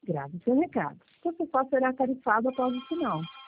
Grave seu recado. Seu só será tarifado após o sinal.